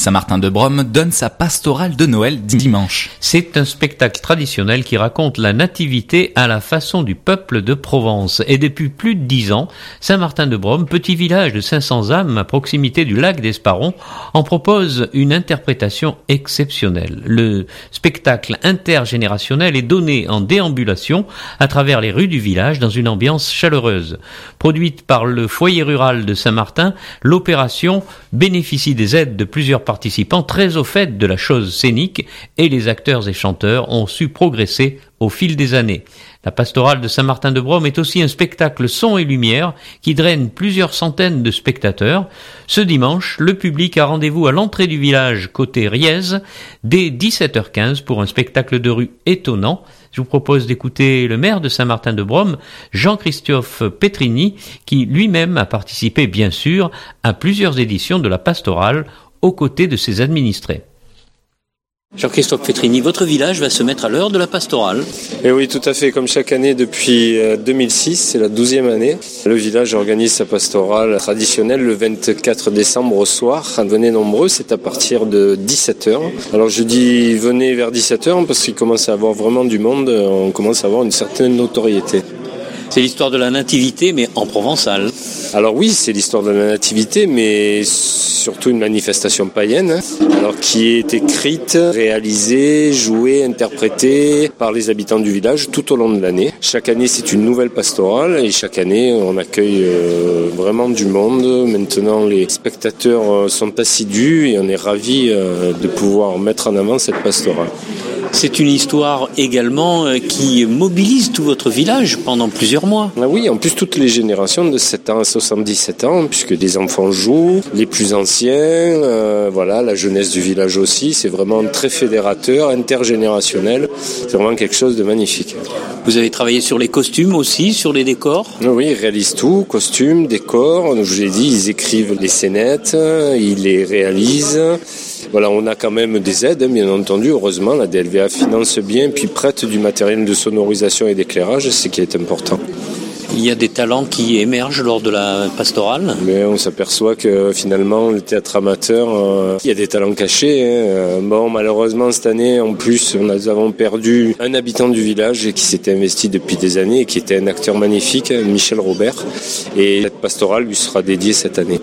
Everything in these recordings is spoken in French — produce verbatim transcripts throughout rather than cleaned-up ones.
Saint-Martin-de-Brome donne sa pastorale de Noël dimanche. C'est un spectacle traditionnel qui raconte la nativité à la façon du peuple de Provence. Et depuis plus de dix ans, Saint-Martin-de-Brome, petit village de cinq cents âmes à proximité du lac d'Esparon, en propose une interprétation exceptionnelle. Le spectacle intergénérationnel est donné en déambulation à travers les rues du village dans une ambiance chaleureuse. Produite par le foyer rural de Saint-Martin, l'opération bénéficie des aides de plusieurs participants très au fait de la chose scénique et les acteurs et chanteurs ont su progresser au fil des années. La pastorale de Saint-Martin-de-Brome est aussi un spectacle son et lumière qui draine plusieurs centaines de spectateurs. Ce dimanche, le public a rendez-vous à l'entrée du village côté Riez dès dix-sept heures quinze pour un spectacle de rue étonnant. Je vous propose d'écouter le maire de Saint-Martin-de-Brome, Jean-Christophe Petrini, qui lui-même a participé bien sûr à plusieurs éditions de la pastorale aux côtés de ses administrés. Jean-Christophe Petrini, votre village va se mettre à l'heure de la pastorale. Et oui, tout à fait. Comme chaque année depuis deux mille six, c'est la douzième année. Le village organise sa pastorale traditionnelle le vingt-quatre décembre au soir. Venez nombreux, c'est à partir de dix-sept heures. Alors je dis venez vers dix-sept heures parce qu'il commence à avoir vraiment du monde. On commence à avoir une certaine notoriété. C'est l'histoire de la nativité, mais en provençal. Alors oui, c'est l'histoire de la nativité, mais surtout une manifestation païenne, alors qui est écrite, réalisée, jouée, interprétée par les habitants du village tout au long de l'année. Chaque année, c'est une nouvelle pastorale et chaque année, on accueille euh, vraiment du monde. Maintenant, les spectateurs sont assidus et on est ravis euh, de pouvoir mettre en avant cette pastorale. C'est une histoire également qui mobilise tout votre village pendant plusieurs mois. Ah oui, en plus toutes les générations de sept ans à soixante-dix-sept ans, puisque des enfants jouent, les plus anciens, euh, voilà, la jeunesse du village aussi, c'est vraiment très fédérateur, intergénérationnel, c'est vraiment quelque chose de magnifique. Vous avez travaillé sur les costumes aussi, sur les décors ? Oui, ils réalisent tout, costumes, décors, je vous l'ai dit, ils écrivent les scénettes, ils les réalisent. Voilà, on a quand même des aides, bien entendu, heureusement, la D L V A finance bien, puis prête du matériel de sonorisation et d'éclairage, c'est ce qui est important. Il y a des talents qui émergent lors de la pastorale. Mais on s'aperçoit que finalement, le théâtre amateur, euh, il y a des talents cachés. Hein. Bon, malheureusement, cette année, en plus, nous avons perdu un habitant du village qui s'était investi depuis des années et qui était un acteur magnifique, Michel Robert. Et cette pastorale lui sera dédiée cette année.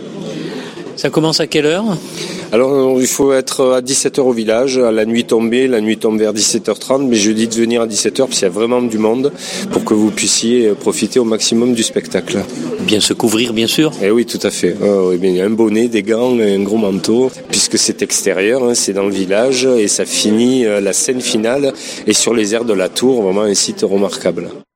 Ça commence à quelle heure ? Alors, il faut être à dix-sept heures au village, à la nuit tombée. La nuit tombe vers dix-sept heures trente, mais je dis de venir à dix-sept heures parce qu'il y a vraiment du monde pour que vous puissiez profiter au maximum du spectacle. Bien se couvrir, bien sûr. Eh oui, tout à fait. Oh, il y a un bonnet, des gants, un gros manteau, puisque c'est extérieur, hein, c'est dans le village et ça finit, la scène finale est sur les aires de la tour, vraiment un site remarquable.